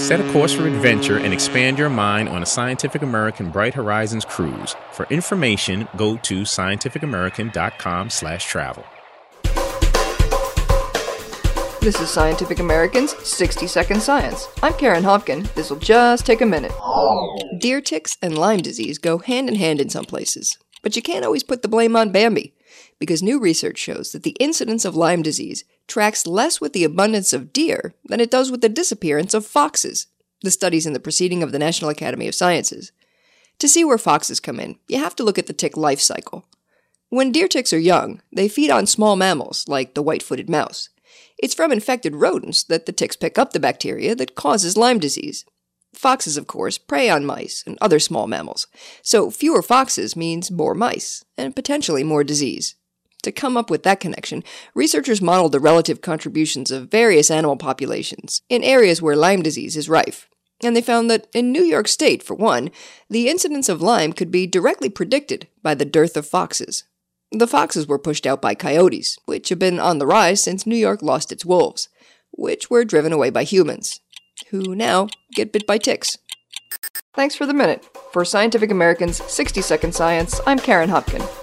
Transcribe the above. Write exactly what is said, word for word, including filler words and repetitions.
Set a course for adventure and expand your mind on a Scientific American Bright Horizons cruise. For information, go to scientificamerican.com slash travel. This is Scientific American's sixty second Science. I'm Karen Hopkin. This will just take a minute. Deer ticks and Lyme disease go hand in hand in some places. But you can't always put the blame on Bambi, because new research shows that the incidence of Lyme disease tracks less with the abundance of deer than it does with the disappearance of foxes. The study's in the Proceeding of the National Academy of Sciences. To see where foxes come in, you have to look at the tick life cycle. When deer ticks are young, they feed on small mammals, like the white-footed mouse. It's from infected rodents that the ticks pick up the bacteria that causes Lyme disease. Foxes, of course, prey on mice and other small mammals, so fewer foxes means more mice, and potentially more disease. To come up with that connection, researchers modeled the relative contributions of various animal populations in areas where Lyme disease is rife, and they found that in New York State, for one, the incidence of Lyme could be directly predicted by the dearth of foxes. The foxes were pushed out by coyotes, which have been on the rise since New York lost its wolves, which were driven away by humans, who now get bit by ticks. Thanks for the minute. For Scientific American's sixty second Science, I'm Karen Hopkin.